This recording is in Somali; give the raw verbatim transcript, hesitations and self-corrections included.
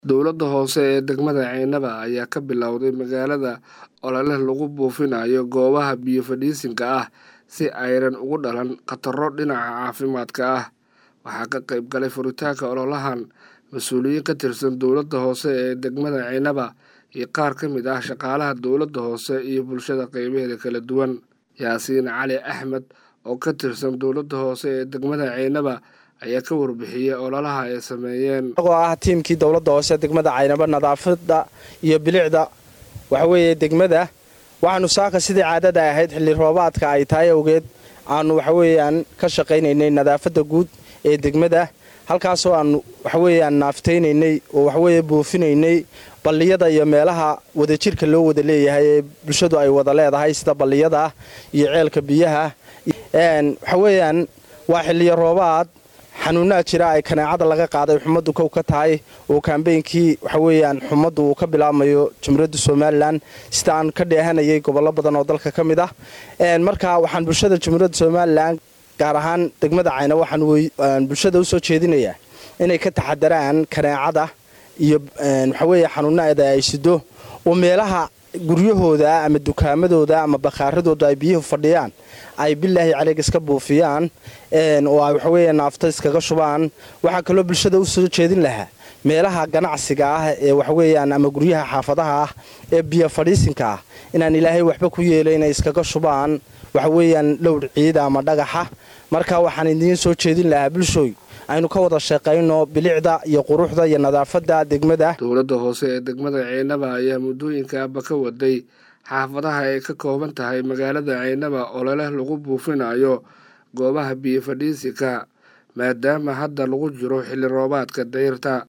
Dowladda hoose ee degmada Caynaba ayaa ka bilowday magaalada olole lagu buufinayo goobaha biyo fadhiisinka ah si aynan ugu dhalan khataro dhinaca caafimaadka ah. Waxaa ka qayb galay furitaanka ololahan mas'uuliyiin ka tirsan dowladda hoose ee degmada Caynaba iyo qaar ka mid ah shaqaalaha dowladda hoose iyo bulshada qaybaheeda kala duwan. Yaasiin Cali Axmed oo ka tirsan dowladda hoose ee degmada Caynaba ayaa ka warbixiyay ololaha ay sameeyeen. Anagoo ah tiimkii dowladda hoose degmada Caynaba nadaafadda iyo bilicda waxa weeye degmada waxaanu saaka sidii caadada ahayd xilli roobaadka ay tahay awgeed aanu waxa weeyaan ka shaqaynaynay nadaafadda guud ee degmada halkaasoo aanu waxa weeyaan naafteynay oo waxa weeye buufinaynay balliyada iyo meelaha wadajirka loo wada leeyahay ee bulshadu ay wada leedahay sida balliyada iyo ceelka biyaha een waxa weeyaan waa xilli roobaad xanuunaa jira ay kanaacada laga qaaday xumaddu kow ka tahay oo kaambeynkii waxa weeyaan xumaddu uu ka bilaabmayo Jamhuuriyadda Soomaaliland sida aan ka dheehanayay gobollo badan oo dalka ka mid ah een marka waxaan bulshada Jamhuuriyadda Soomaaliland gaar ahaan degmada Caynaba waxaan bulshada u soo jeedinayaa inay ka taxadaraan kanaacada iyo waxa weeye xanuunada ay sido oo meelaha guryahooda ama dukaamadooda ama bakaaradooda ay biyo fadhiyaan ay billaahi caleeg iska buufiyaan een oo ay waxa weeye naafta iskaga shubaan waxa kale bulshada u soo jeedin lahaa meelaha ganacsiga ah ee waxa weeyaan ama guryaha xaafadaha ah ee biyo fadhiisinka ah inaan ilaahay waxba ku yeelayna iskaga shubaan waxa weeyaan dhowr ciid ama dhagaxa marka waxaan idin soo jeedin lahaa bulshooy aynu ka wada shaqeyno bilicda iyo quruxda iyo nadaafadda degmada. Dowladda hoose ee degmada Caynaba ayaa muddooyinka ka waday xaafadaha ay ka kooban tahay magaalada Caynaba olole lagu buufinayo goobaha biyo fadhiisinka maadaama hadda lagu jiro xilli roobaadka dayrta.